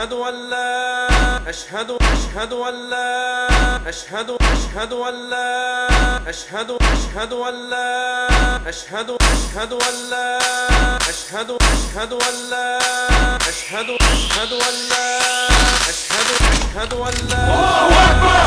أشهد أن لا أشهد أشهد أن لا أشهد أشهد أن لا أشهد أشهد أن لا أشهد أشهد أن لا أشهد أشهد أن لا أشهد أشهد أن لا أشهد أشهد أن لا. الله أكبر.